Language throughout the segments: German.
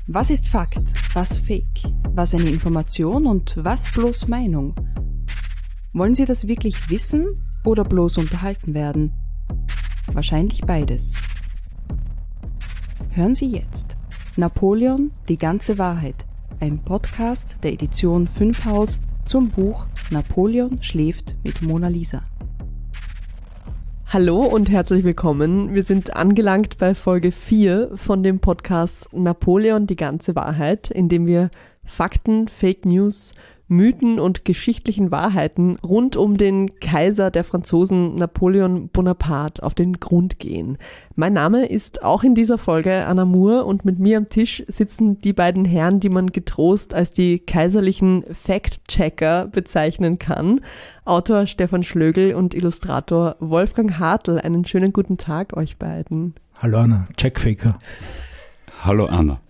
Was ist Fakt, was Fake, was eine Information und was bloß Meinung? Wollen Sie das wirklich wissen oder bloß unterhalten werden? Wahrscheinlich beides. Hören Sie jetzt Napoleon, die ganze Wahrheit, ein Podcast der Edition 5 Haus zum Buch Napoleon schläft mit Mona Lisa. Hallo und herzlich willkommen. Wir sind angelangt bei Folge 4 von dem Podcast Napoleon, die ganze Wahrheit, in dem wir Fakten, Fake News, Mythen und geschichtlichen Wahrheiten rund um den Kaiser der Franzosen Napoleon Bonaparte auf den Grund gehen. Mein Name ist auch in dieser Folge Anna Moore und mit mir am Tisch sitzen die beiden Herren, die man getrost als die kaiserlichen Fact-Checker bezeichnen kann. Autor Stefan Schlögl und Illustrator Wolfgang Hartl. Einen schönen guten Tag euch beiden. Hallo Anna, Checkfaker. Hallo Anna.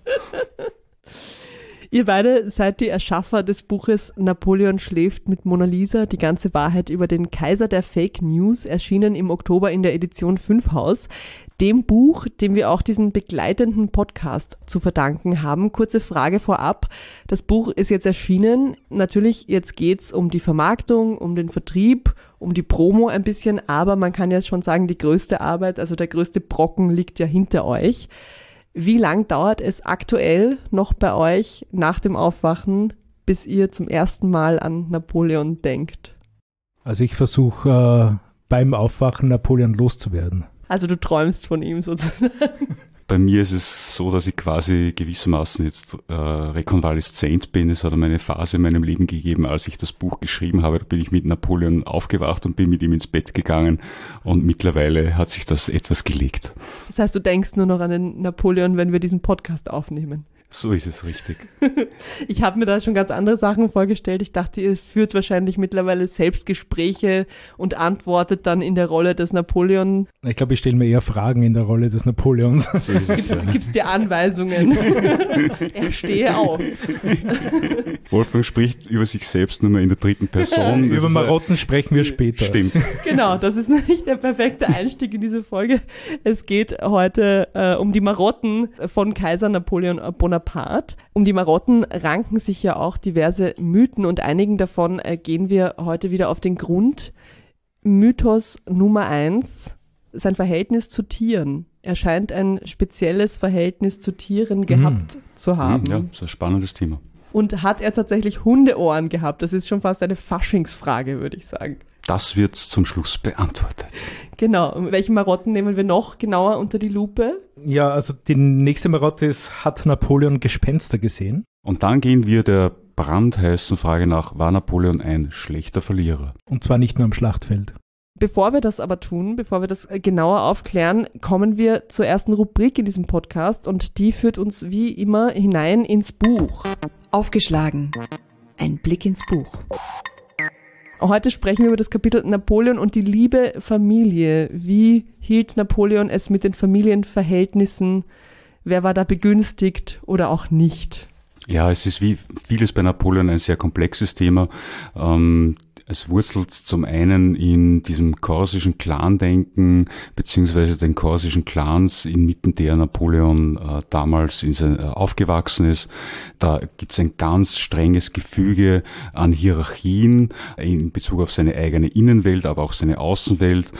Ihr beide seid die Erschaffer des Buches Napoleon schläft mit Mona Lisa, die ganze Wahrheit über den Kaiser der Fake News, erschienen im Oktober in der Edition 5 Haus. Dem Buch, dem wir auch diesen begleitenden Podcast zu verdanken haben. Kurze Frage vorab. Das Buch ist jetzt erschienen. Natürlich, jetzt geht's um die Vermarktung, um den Vertrieb, um die Promo ein bisschen, aber man kann ja schon sagen, die größte Arbeit, also der größte Brocken liegt ja hinter euch. Wie lang dauert es aktuell noch bei euch nach dem Aufwachen, bis ihr zum ersten Mal an Napoleon denkt? Also ich versuche beim Aufwachen Napoleon loszuwerden. Also du träumst von ihm sozusagen. Bei mir ist es so, dass ich quasi gewissermaßen jetzt rekonvaleszent bin. Es hat einmal eine Phase in meinem Leben gegeben, als ich das Buch geschrieben habe. Da bin ich mit Napoleon aufgewacht und bin mit ihm ins Bett gegangen. Und mittlerweile hat sich das etwas gelegt. Das heißt, du denkst nur noch an den Napoleon, wenn wir diesen Podcast aufnehmen. So ist es richtig. Ich habe mir da schon ganz andere Sachen vorgestellt. Ich dachte, ihr führt wahrscheinlich mittlerweile Selbstgespräche und antwortet dann in der Rolle des Napoleon. Ich glaube, ich stelle mir eher Fragen in der Rolle des Napoleons. So ist es, Gibt's dir Anweisungen? Er stehe auf. Wolfgang spricht über sich selbst nur mal in der dritten Person. Über Marotten sprechen wir später. Stimmt. Genau, das ist nicht der perfekte Einstieg in diese Folge. Es geht heute um die Marotten von Kaiser Napoleon Bonaparte. Um die Marotten ranken sich ja auch diverse Mythen und einigen davon gehen wir heute wieder auf den Grund. Mythos Nummer 1, sein Verhältnis zu Tieren. Er scheint ein spezielles Verhältnis zu Tieren gehabt zu haben. Ja, das ist ein spannendes Thema. Und hat er tatsächlich Hundeohren gehabt? Das ist schon fast eine Faschingsfrage, würde ich sagen. Das wird zum Schluss beantwortet. Genau. Welche Marotten nehmen wir noch genauer unter die Lupe? Ja, also die nächste Marotte ist, hat Napoleon Gespenster gesehen? Und dann gehen wir der brandheißen Frage nach, war Napoleon ein schlechter Verlierer? Und zwar nicht nur am Schlachtfeld. Bevor wir das aber tun, bevor wir das genauer aufklären, kommen wir zur ersten Rubrik in diesem Podcast und die führt uns wie immer hinein ins Buch. Aufgeschlagen. Ein Blick ins Buch. Heute sprechen wir über das Kapitel Napoleon und die liebe Familie. Wie hielt Napoleon es mit den Familienverhältnissen? Wer war da begünstigt oder auch nicht? Ja, es ist wie vieles bei Napoleon ein sehr komplexes Thema. Es wurzelt zum einen in diesem korsischen Clandenken beziehungsweise den korsischen Clans, inmitten der Napoleon damals aufgewachsen ist. Da gibt es ein ganz strenges Gefüge an Hierarchien in Bezug auf seine eigene Innenwelt, aber auch seine Außenwelt.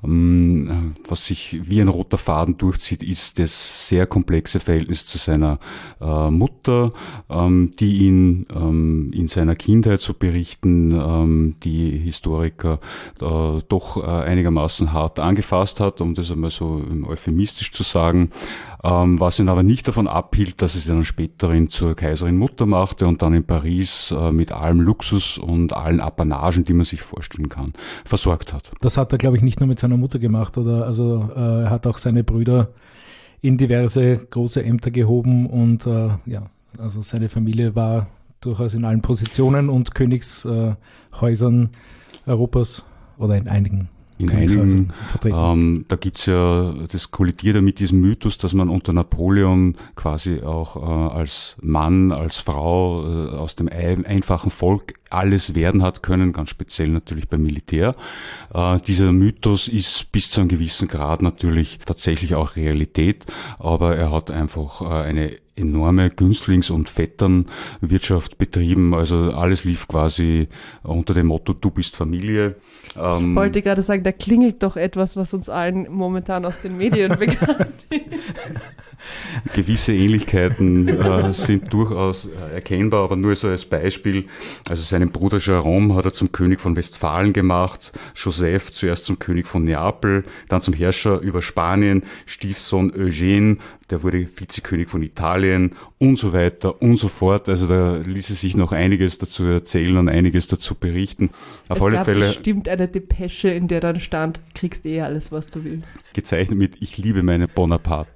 Was sich wie ein roter Faden durchzieht, ist das sehr komplexe Verhältnis zu seiner Mutter, die ihn in seiner Kindheit, so berichten, die Historiker doch einigermaßen hart angefasst hat, um das einmal so euphemistisch zu sagen, was ihn aber nicht davon abhielt, dass es ihn dann späterin zur Kaiserin Mutter machte und dann in Paris mit allem Luxus und allen Apanagen, die man sich vorstellen kann, versorgt hat. Das hat er, glaube ich, nicht nur mit seiner Mutter gemacht, er hat auch seine Brüder in diverse große Ämter gehoben und also seine Familie war durchaus in allen Positionen und Königshäusern Europas oder in einigen vertreten. Da gibt's ja, das kollidiert ja mit diesem Mythos, dass man unter Napoleon quasi auch als Mann, als Frau aus dem einfachen Volk alles werden hat können, ganz speziell natürlich beim Militär. Dieser Mythos ist bis zu einem gewissen Grad natürlich tatsächlich auch Realität, aber er hat einfach eine enorme Günstlings- und Vetternwirtschaft betrieben. Also alles lief quasi unter dem Motto, du bist Familie. Ich wollte gerade sagen, da klingelt doch etwas, was uns allen momentan aus den Medien bekannt ist. Gewisse Ähnlichkeiten sind durchaus erkennbar, aber nur so als Beispiel. Also seinen Bruder Jérôme hat er zum König von Westfalen gemacht, Joseph zuerst zum König von Neapel, dann zum Herrscher über Spanien, Stiefsohn Eugène, der wurde Vizekönig von Italien und so weiter und so fort. Also da ließe sich noch einiges dazu erzählen und einiges dazu berichten. Auf alle Fälle bestimmt eine Depesche, in der dann stand, kriegst alles, was du willst. Gezeichnet mit Ich liebe meine Bonaparte.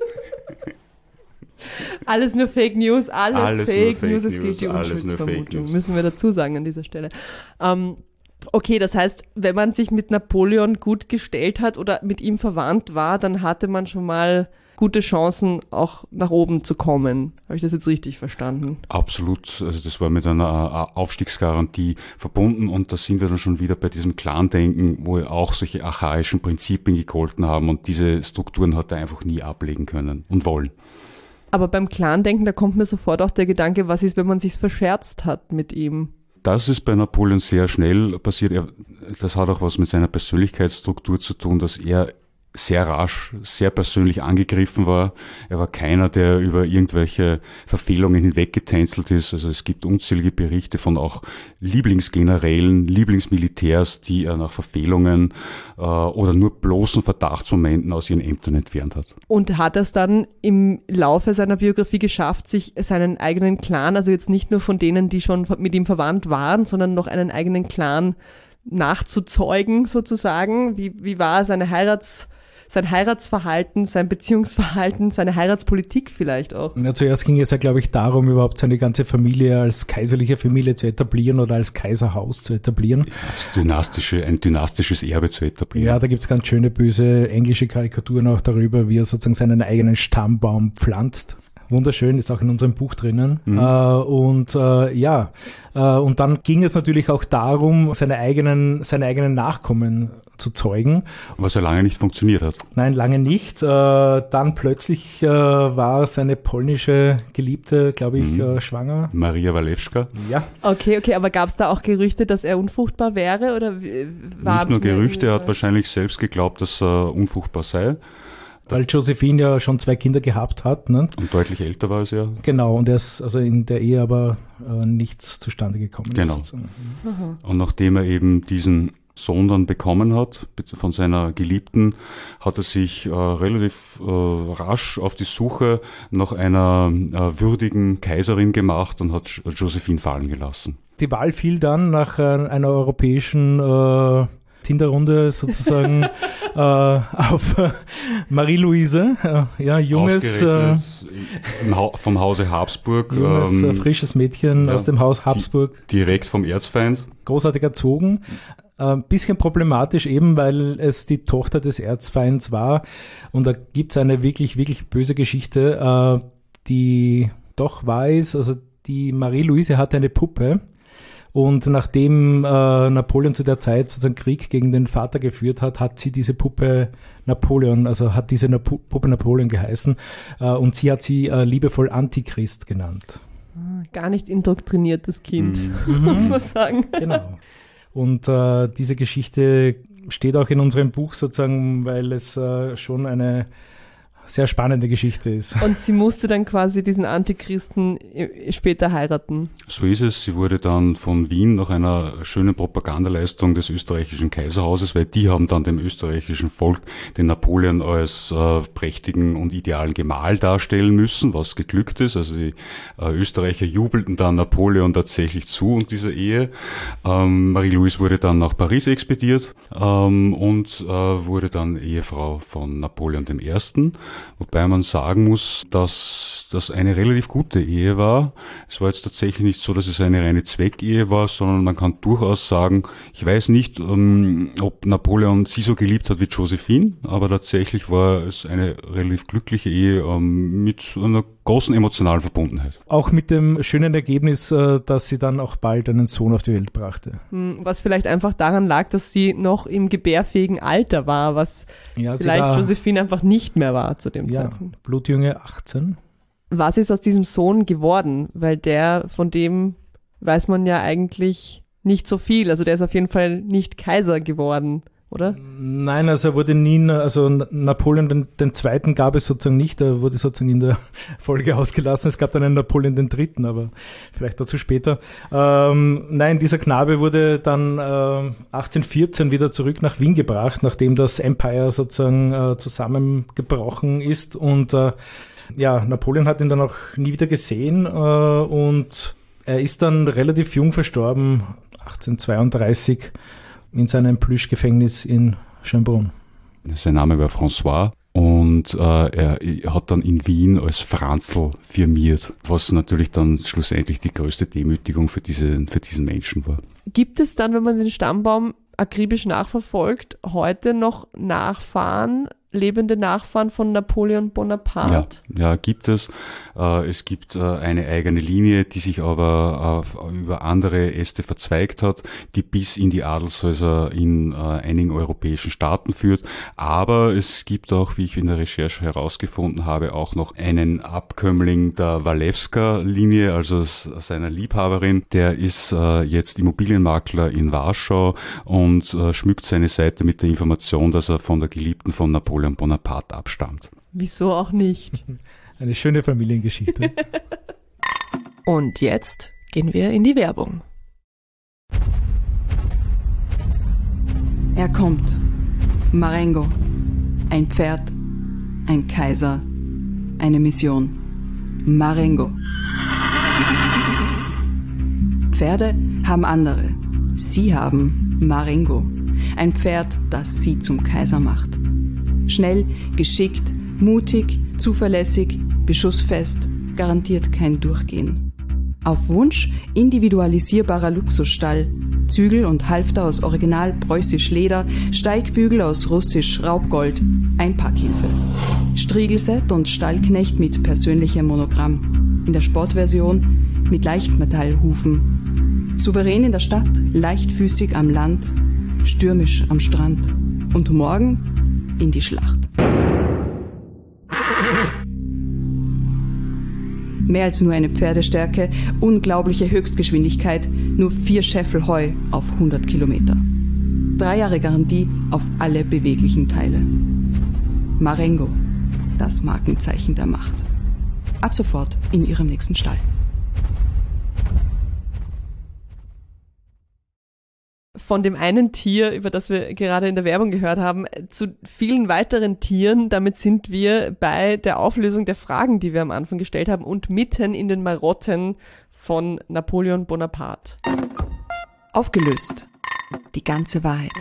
Alles nur Fake News, alles Fake News, es geht die alles nur Fake Unschuldsvermutung, News. müssen wir dazu sagen an dieser Stelle. Okay, das heißt, wenn man sich mit Napoleon gut gestellt hat oder mit ihm verwandt war, dann hatte man schon mal gute Chancen, auch nach oben zu kommen. Habe ich das jetzt richtig verstanden? Absolut. Also das war mit einer Aufstiegsgarantie verbunden und da sind wir dann schon wieder bei diesem Clan-Denken, wo auch solche archaischen Prinzipien gegolten haben und diese Strukturen hat er einfach nie ablegen können und wollen. Aber beim Clan-Denken, da kommt mir sofort auch der Gedanke, was ist, wenn man sich's verscherzt hat mit ihm? Das ist bei Napoleon sehr schnell passiert. Das hat auch was mit seiner Persönlichkeitsstruktur zu tun, dass er sehr rasch, sehr persönlich angegriffen war. Er war keiner, der über irgendwelche Verfehlungen hinweggetänzelt ist. Also es gibt unzählige Berichte von auch Lieblingsgenerälen, Lieblingsmilitärs, die er nach Verfehlungen oder nur bloßen Verdachtsmomenten aus ihren Ämtern entfernt hat. Und hat er es dann im Laufe seiner Biografie geschafft, sich seinen eigenen Clan, also jetzt nicht nur von denen, die schon mit ihm verwandt waren, sondern noch einen eigenen Clan nachzuzeugen sozusagen? Wie war sein Heiratsverhalten, sein Beziehungsverhalten, seine Heiratspolitik vielleicht auch? Ja, zuerst ging es ja, glaube ich, darum, überhaupt seine ganze Familie als kaiserliche Familie zu etablieren oder als Kaiserhaus zu etablieren. Ein dynastisches Erbe zu etablieren. Ja, da gibt's ganz schöne, böse englische Karikaturen auch darüber, wie er sozusagen seinen eigenen Stammbaum pflanzt. Wunderschön, ist auch in unserem Buch drinnen. Und dann ging es natürlich auch darum, seine eigenen Nachkommen zu zeugen. Was ja lange nicht funktioniert hat. Nein, lange nicht. Dann plötzlich war seine polnische Geliebte, glaube ich, schwanger. Maria Walewska. Ja. Okay, aber gab es da auch Gerüchte, dass er unfruchtbar wäre? Oder nicht nur Gerüchte, er hat wahrscheinlich selbst geglaubt, dass er unfruchtbar sei. Weil Josephine ja schon 2 Kinder gehabt hat. Ne? Und deutlich älter war es ja. Genau, und er ist also in der Ehe aber nichts zustande gekommen. Genau. Ist. Und nachdem er eben diesen Sohn dann bekommen hat von seiner Geliebten, hat er sich relativ rasch auf die Suche nach einer würdigen Kaiserin gemacht und hat Josephine fallen gelassen. Die Wahl fiel dann nach einer europäischen Tinderrunde sozusagen auf Marie-Louise, junges, vom Hause Habsburg. Junges, frisches Mädchen aus dem Haus Habsburg. Direkt vom Erzfeind. Großartig erzogen. Bisschen problematisch eben, weil es die Tochter des Erzfeinds war. Und da gibt es eine wirklich, wirklich böse Geschichte, die doch wahr ist. Also die Marie-Louise hatte eine Puppe. Und nachdem Napoleon zu der Zeit sozusagen Krieg gegen den Vater geführt hat, hat sie diese Puppe Napoleon, also hat diese Puppe Napoleon geheißen. Und sie hat sie liebevoll Antichrist genannt. Gar nicht indoktriniertes Kind, muss man sagen. Genau. Und diese Geschichte steht auch in unserem Buch sozusagen, weil es schon eine sehr spannende Geschichte ist. Und sie musste dann quasi diesen Antichristen später heiraten. So ist es. Sie wurde dann von Wien nach einer schönen Propagandaleistung des österreichischen Kaiserhauses, weil die haben dann dem österreichischen Volk den Napoleon als prächtigen und idealen Gemahl darstellen müssen, was geglückt ist. Also die Österreicher jubelten dann Napoleon tatsächlich zu und dieser Ehe. Marie-Louise wurde dann nach Paris expediert und wurde dann Ehefrau von Napoleon I., wobei man sagen muss, dass das eine relativ gute Ehe war. Es war jetzt tatsächlich nicht so, dass es eine reine Zweckehe war, sondern man kann durchaus sagen, ich weiß nicht, ob Napoleon sie so geliebt hat wie Josephine, aber tatsächlich war es eine relativ glückliche Ehe mit einer großen emotionalen Verbundenheit. Auch mit dem schönen Ergebnis, dass sie dann auch bald einen Sohn auf die Welt brachte. Was vielleicht einfach daran lag, dass sie noch im gebärfähigen Alter war, was vielleicht Josephine einfach nicht mehr war zu dem Zeitpunkt. Blutjunge 18. Was ist aus diesem Sohn geworden? Weil von dem weiß man ja eigentlich nicht so viel. Also der ist auf jeden Fall nicht Kaiser geworden, oder? Nein, also er wurde nie, also Napoleon den Zweiten gab es sozusagen nicht, er wurde sozusagen in der Folge ausgelassen. Es gab dann einen Napoleon den Dritten, aber vielleicht dazu später. Nein, dieser Knabe wurde dann 1814 wieder zurück nach Wien gebracht, nachdem das Empire sozusagen zusammengebrochen ist, und Napoleon hat ihn dann auch nie wieder gesehen, und er ist dann relativ jung verstorben, 1832, in seinem Plüschgefängnis in Schönbrunn. Sein Name war François, und er hat dann in Wien als Franzl firmiert, was natürlich dann schlussendlich die größte Demütigung für diesen Menschen war. Gibt es dann, wenn man den Stammbaum akribisch nachverfolgt, heute noch lebende Nachfahren von Napoleon Bonaparte? Ja, gibt es. Es gibt eine eigene Linie, die sich aber über andere Äste verzweigt hat, die bis in die Adelshäuser in einigen europäischen Staaten führt. Aber es gibt auch, wie ich in der Recherche herausgefunden habe, auch noch einen Abkömmling der Walewska-Linie, also seiner Liebhaberin. Der ist jetzt Immobilienmakler in Warschau und schmückt seine Seite mit der Information, dass er von der Geliebten von Napoleon Bonaparte abstammt. Wieso auch nicht? Eine schöne Familiengeschichte. Und jetzt gehen wir in die Werbung. Er kommt. Marengo. Ein Pferd, ein Kaiser, eine Mission. Marengo. Pferde haben andere. Sie haben Marengo. Ein Pferd, das sie zum Kaiser macht. Schnell, geschickt, mutig, zuverlässig, beschussfest, garantiert kein Durchgehen. Auf Wunsch individualisierbarer Luxusstall, Zügel und Halfter aus original preußisch Leder, Steigbügel aus russisch Raubgold, Einpackhilfe. Striegelset und Stallknecht mit persönlichem Monogramm. In der Sportversion mit Leichtmetallhufen. Souverän in der Stadt, leichtfüßig am Land, stürmisch am Strand. Und morgen in die Schlacht. Mehr als nur eine Pferdestärke, unglaubliche Höchstgeschwindigkeit, nur 4 Scheffel Heu auf 100 Kilometer. 3 Jahre Garantie auf alle beweglichen Teile. Marengo, das Markenzeichen der Macht. Ab sofort in Ihrem nächsten Stall. Von dem einen Tier, über das wir gerade in der Werbung gehört haben, zu vielen weiteren Tieren. Damit sind wir bei der Auflösung der Fragen, die wir am Anfang gestellt haben, und mitten in den Marotten von Napoleon Bonaparte. Aufgelöst. Die ganze Wahrheit.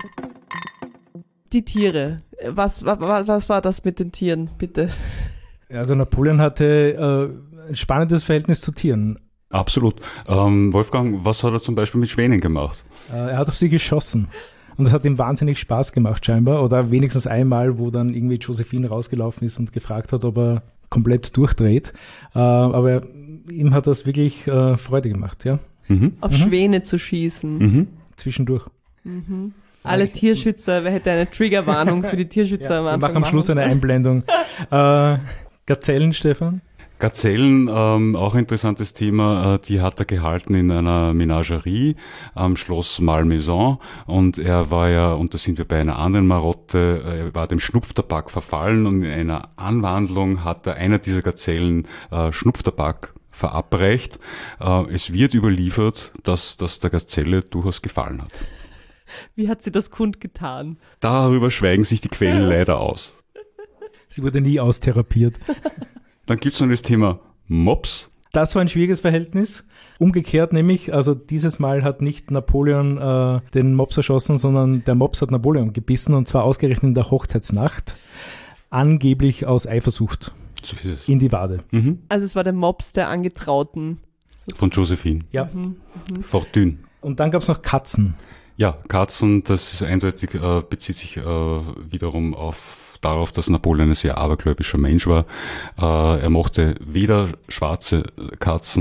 Die Tiere. Was war das mit den Tieren, bitte? Also Napoleon hatte ein spannendes Verhältnis zu Tieren. Absolut. Wolfgang, was hat er zum Beispiel mit Schwänen gemacht? Er hat auf sie geschossen. Und das hat ihm wahnsinnig Spaß gemacht scheinbar. Oder wenigstens einmal, wo dann irgendwie Josephine rausgelaufen ist und gefragt hat, ob er komplett durchdreht. Aber ihm hat das wirklich Freude gemacht, ja. Auf Schwäne zu schießen. Zwischendurch. Alle Tierschützer, wer hätte eine Triggerwarnung für die Tierschützer am Anfang? Wir machen am Schluss eine Einblendung. Gazellen, Stefan? Gazellen, auch ein interessantes Thema, die hat er gehalten in einer Menagerie am Schloss Malmaison, und er war ja, und da sind wir bei einer anderen Marotte, er war dem Schnupftabak verfallen, und in einer Anwandlung hat er einer dieser Gazellen Schnupftabak verabreicht. Es wird überliefert, dass das der Gazelle durchaus gefallen hat. Wie hat sie das kundgetan? Darüber schweigen sich die Quellen leider aus. Sie wurde nie austherapiert. Dann gibt es noch das Thema Mops. Das war ein schwieriges Verhältnis. Umgekehrt nämlich, also dieses Mal hat nicht Napoleon den Mops erschossen, sondern der Mops hat Napoleon gebissen, und zwar ausgerechnet in der Hochzeitsnacht. Angeblich aus Eifersucht. So ist es. In die Wade. Also es war der Mops der Angetrauten. Von Josephine. Ja. Fortune. Und dann gab es noch Katzen. Ja, Katzen, das ist eindeutig, bezieht sich wiederum darauf, dass Napoleon ein sehr abergläubischer Mensch war. Er mochte weder schwarze Katzen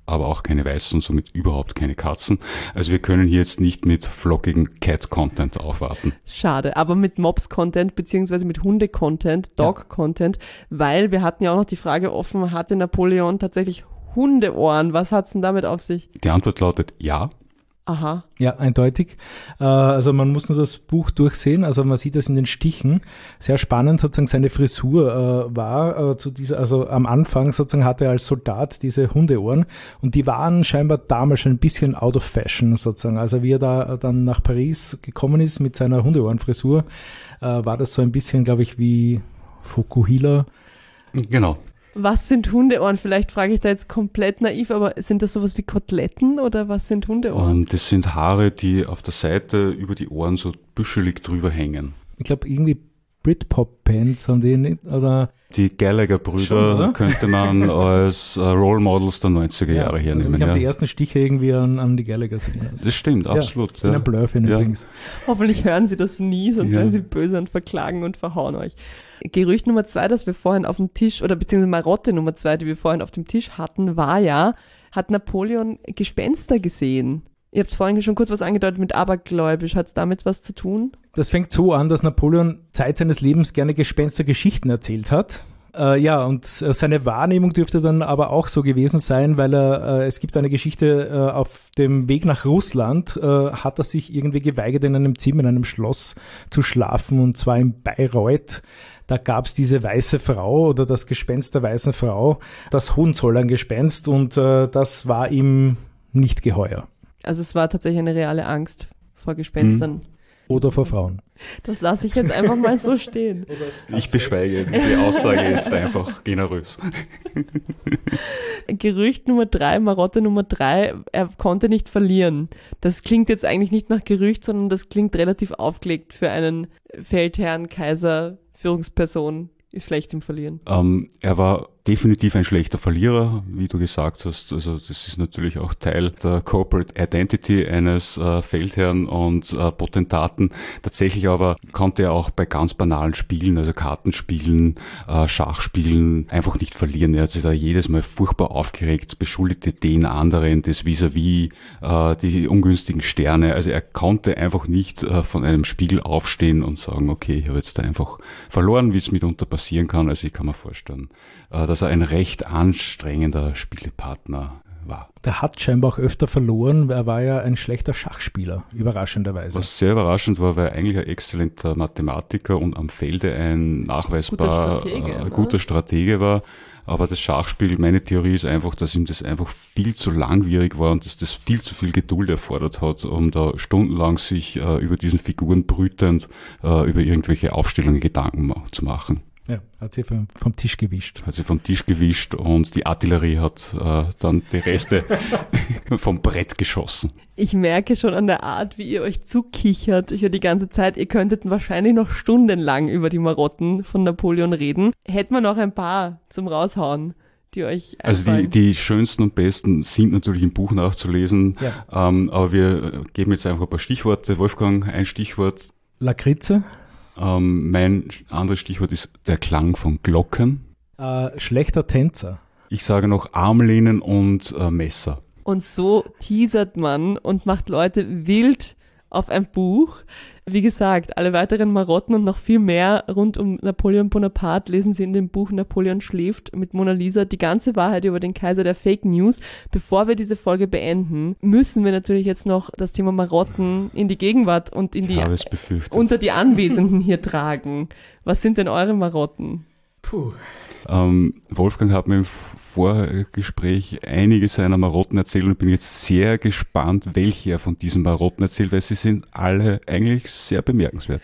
aber auch keine weißen, somit überhaupt keine Katzen. Also wir können hier jetzt nicht mit flockigen Cat-Content aufwarten. Schade, aber mit Mops-Content beziehungsweise mit Hunde-Content, Dog-Content, weil wir hatten ja auch noch die Frage offen, hatte Napoleon tatsächlich Hundeohren? Was hat's denn damit auf sich? Die Antwort lautet ja. Aha. Ja, eindeutig. Also man muss nur das Buch durchsehen, also man sieht das in den Stichen. Sehr spannend sozusagen seine Frisur war zu dieser, also am Anfang sozusagen hatte er als Soldat diese Hundeohren und die waren scheinbar damals schon ein bisschen out of fashion sozusagen. Also wie er da dann nach Paris gekommen ist mit seiner Hundeohrenfrisur, war das so ein bisschen, glaube ich, wie Fukuhila. Genau. Was sind Hundeohren? Vielleicht frage ich da jetzt komplett naiv, aber sind das sowas wie Koteletten oder was sind Hundeohren? Das sind Haare, die auf der Seite über die Ohren so büschelig drüber hängen. Ich glaube irgendwie Britpop-Bands haben die nicht, oder? Die Gallagher-Brüder könnte man als Role Models der 90er Jahre hernehmen. Also ich habe die ersten Stiche irgendwie an die Gallaghers erinnert. Das stimmt, absolut. Ja. In einem Blurfin übrigens. Hoffentlich hören Sie das nie, sonst werden Sie böse und verklagen und verhauen euch. Gerücht Nummer 2, das wir vorhin auf dem Tisch, oder beziehungsweise Marotte Nummer 2, die wir vorhin auf dem Tisch hatten, war ja, hat Napoleon Gespenster gesehen? Ihr habt vorhin schon kurz was angedeutet mit abergläubisch. Hat es damit was zu tun? Das fängt so an, dass Napoleon Zeit seines Lebens gerne Gespenstergeschichten erzählt hat. Und seine Wahrnehmung dürfte dann aber auch so gewesen sein, weil es gibt eine Geschichte, auf dem Weg nach Russland hat er sich irgendwie geweigert, in einem Zimmer, in einem Schloss zu schlafen, und zwar in Bayreuth. Da gab es diese weiße Frau oder das Gespenst der weißen Frau, das Hohenzollern-Gespenst, und das war ihm nicht geheuer. Also es war tatsächlich eine reale Angst vor Gespenstern. Oder vor Frauen. Das lasse ich jetzt einfach mal so stehen. Ich beschweige diese Aussage jetzt einfach generös. Gerücht Nummer 3, Marotte Nummer 3, er konnte nicht verlieren. Das klingt jetzt eigentlich nicht nach Gerücht, sondern das klingt relativ aufgelegt für einen Feldherrn, Kaiser, Führungsperson. Ist schlecht im Verlieren. Er war definitiv ein schlechter Verlierer, wie du gesagt hast. Also das ist natürlich auch Teil der Corporate Identity eines Feldherrn und Potentaten. Tatsächlich aber konnte er auch bei ganz banalen Spielen, also Kartenspielen, Schachspielen, einfach nicht verlieren. Er hat sich da jedes Mal furchtbar aufgeregt, beschuldigte den anderen, das vis-à-vis, die ungünstigen Sterne. Also er konnte einfach nicht von einem Spiel aufstehen und sagen, okay, ich habe jetzt da einfach verloren, wie es mitunter passieren kann. Also ich kann mir vorstellen, dass er ein recht anstrengender Spielepartner war. Der hat scheinbar auch öfter verloren, weil er war ja ein schlechter Schachspieler, überraschenderweise. Was sehr überraschend war, weil er eigentlich ein exzellenter Mathematiker und am Felde ein nachweisbar guter Stratege war. Aber das Schachspiel, meine Theorie ist einfach, dass ihm das einfach viel zu langwierig war und dass das viel zu viel Geduld erfordert hat, um da stundenlang sich über diesen Figuren brütend über irgendwelche Aufstellungen Gedanken zu machen. Ja, hat sie vom Tisch gewischt. Hat sie vom Tisch gewischt und die Artillerie hat dann die Reste vom Brett geschossen. Ich merke schon an der Art, wie ihr euch zukichert. Ich höre die ganze Zeit, ihr könntet wahrscheinlich noch stundenlang über die Marotten von Napoleon reden. Hätten wir noch ein paar zum Raushauen, die euch einfallen? Also die schönsten und besten sind natürlich im Buch nachzulesen, ja. Aber wir geben jetzt einfach ein paar Stichworte. Wolfgang, ein Stichwort. Lakritze. Mein anderes Stichwort ist der Klang von Glocken. Schlechter Tänzer. Ich sage noch Armlehnen und Messer. Und so teasert man und macht Leute wild auf ein Buch. Wie gesagt, alle weiteren Marotten und noch viel mehr rund um Napoleon Bonaparte lesen Sie in dem Buch Napoleon schläft mit Mona Lisa. Die ganze Wahrheit über den Kaiser der Fake News. Bevor wir diese Folge beenden, müssen wir natürlich jetzt noch das Thema Marotten in die Gegenwart und in die unter die Anwesenden hier tragen. Was sind denn eure Marotten? Puh. Wolfgang hat mir im Vorgespräch einige seiner Marotten erzählt und bin jetzt sehr gespannt, welche er von diesen Marotten erzählt, weil sie sind alle eigentlich sehr bemerkenswert.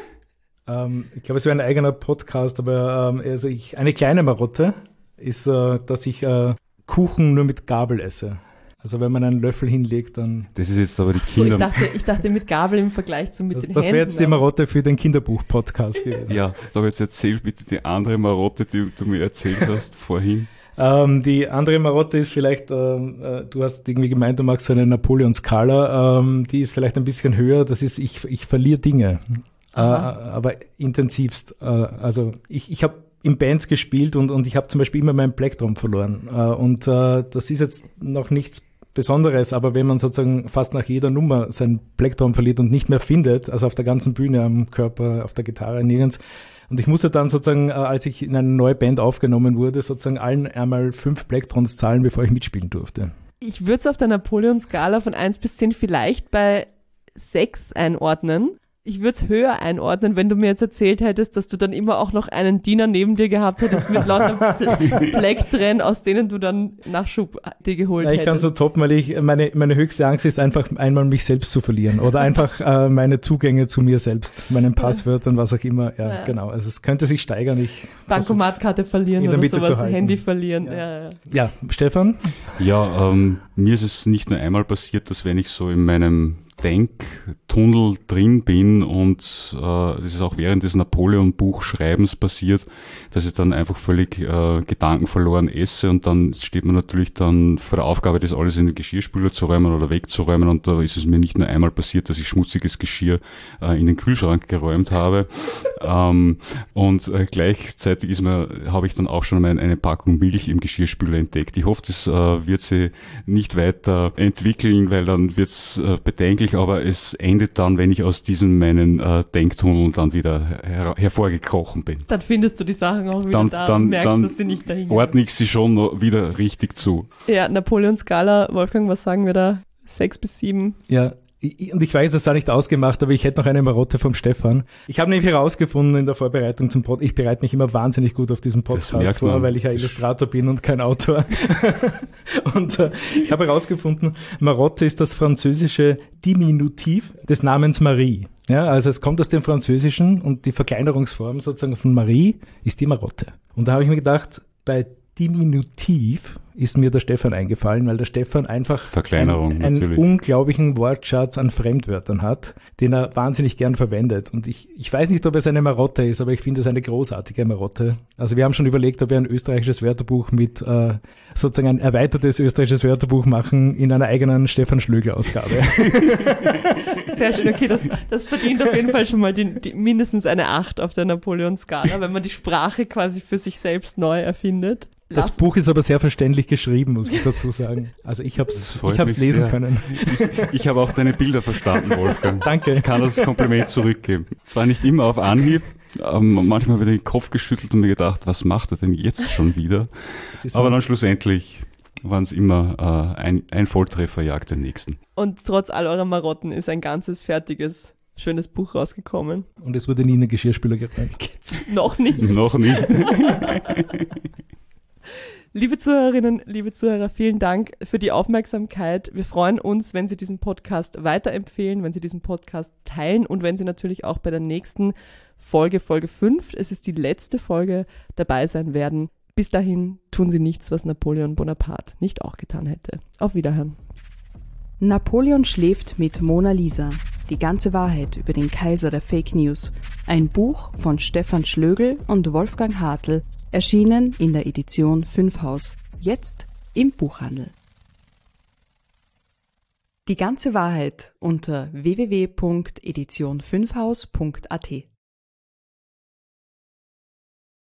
Ich glaube, es wäre ein eigener Podcast, aber eine kleine Marotte ist, dass ich Kuchen nur mit Gabel esse. Also wenn man einen Löffel hinlegt, dann... Das ist jetzt aber die Kinder... Ich dachte mit Gabel im Vergleich zu mit den Händen. Das wäre jetzt die Marotte für den Kinderbuch-Podcast gewesen. Ja, aber jetzt erzähl bitte die andere Marotte, die du mir erzählt hast vorhin. Die andere Marotte ist vielleicht, du hast irgendwie gemeint, du magst eine Napoleon-Skala, die ist vielleicht ein bisschen höher, das ist, ich verliere Dinge, aber intensivst. Also ich habe in Bands gespielt und ich habe zum Beispiel immer meinen Plektrum verloren. Und das ist jetzt noch nichts Besonderes, aber wenn man sozusagen fast nach jeder Nummer sein Plektrum verliert und nicht mehr findet, also auf der ganzen Bühne, am Körper, auf der Gitarre, nirgends. Und ich musste dann sozusagen, als ich in eine neue Band aufgenommen wurde, sozusagen allen einmal 5 Plektrons zahlen, bevor ich mitspielen durfte. Ich würde es auf der Napoleon-Skala von 1 bis 10 vielleicht bei 6 einordnen. Ich würde es höher einordnen, wenn du mir jetzt erzählt hättest, dass du dann immer auch noch einen Diener neben dir gehabt hättest mit lauter Plektren, aus denen du dann Nachschub dir geholt hättest. Ich kann so toppen, weil meine höchste Angst ist einfach einmal mich selbst zu verlieren oder einfach meine Zugänge zu mir selbst, meinen Passwörtern, was auch immer. Ja, genau. Also es könnte sich steigern. Bankomatkarte verlieren oder sowas, Handy verlieren. Ja, Stefan? Ja, mir ist es nicht nur einmal passiert, dass wenn ich so in meinem Denktunnel drin bin und das ist auch während des Napoleon-Buchschreibens passiert, dass ich dann einfach völlig gedankenverloren esse und dann steht man natürlich dann vor der Aufgabe, das alles in den Geschirrspüler zu räumen oder wegzuräumen und da ist es mir nicht nur einmal passiert, dass ich schmutziges Geschirr in den Kühlschrank geräumt habe und gleichzeitig habe ich dann auch schon eine Packung Milch im Geschirrspüler entdeckt. Ich hoffe, das wird sich nicht weiter entwickeln, weil dann wird es bedenklich, aber es endet dann, wenn ich aus diesen meinen Denktunneln dann wieder hervorgekrochen bin. Dann findest du die Sachen auch wieder und merkst, dass sie nicht dahin gehen. Ordne ich sie schon noch wieder richtig zu. Ja, Napoleon-Skala, Wolfgang, was sagen wir da? 6 bis 7? Ja, und ich weiß, das war nicht ausgemacht, aber ich hätte noch eine Marotte vom Stefan. Ich habe nämlich herausgefunden in der Vorbereitung zum Podcast, ich bereite mich immer wahnsinnig gut auf diesen Podcast vor, weil ich ja Illustrator bin und kein Autor. Und ich habe herausgefunden, Marotte ist das französische Diminutiv des Namens Marie. Ja, also es kommt aus dem Französischen und die Verkleinerungsform sozusagen von Marie ist die Marotte. Und da habe ich mir gedacht, bei Diminutiv ist mir der Stefan eingefallen, weil der Stefan einfach einen unglaublichen Wortschatz an Fremdwörtern hat, den er wahnsinnig gern verwendet. Und ich weiß nicht, ob es eine Marotte ist, aber ich finde es eine großartige Marotte. Also wir haben schon überlegt, ob wir ein österreichisches Wörterbuch mit sozusagen ein erweitertes österreichisches Wörterbuch machen in einer eigenen Stefan Schlögl-Ausgabe. Sehr schön, okay, das verdient auf jeden Fall schon mal mindestens eine 8 auf der Napoleon-Skala, wenn man die Sprache quasi für sich selbst neu erfindet. Das Buch ist aber sehr verständlich geschrieben, muss ich dazu sagen. Also ich hab's lesen können. Ich habe auch deine Bilder verstanden, Wolfgang. Danke. Ich kann das Kompliment zurückgeben. Zwar nicht immer auf Anhieb, manchmal habe ich den Kopf geschüttelt und mir gedacht, was macht er denn jetzt schon wieder? Aber dann schlussendlich waren es immer ein Volltreffer jagt den nächsten. Und trotz all eurer Marotten ist ein ganzes, fertiges, schönes Buch rausgekommen. Und es wurde nie in den Geschirrspüler geräumt. Noch nicht. Noch nicht. Liebe Zuhörerinnen, liebe Zuhörer, vielen Dank für die Aufmerksamkeit. Wir freuen uns, wenn Sie diesen Podcast weiterempfehlen, wenn Sie diesen Podcast teilen und wenn Sie natürlich auch bei der nächsten Folge 5, es ist die letzte Folge, dabei sein werden. Bis dahin tun Sie nichts, was Napoleon Bonaparte nicht auch getan hätte. Auf Wiederhören. Napoleon schläft mit Mona Lisa. Die ganze Wahrheit über den Kaiser der Fake News. Ein Buch von Stefan Schlögl und Wolfgang Hartl, erschienen in der Edition 5 Haus. Jetzt im Buchhandel. Die ganze Wahrheit unter www.edition5haus.at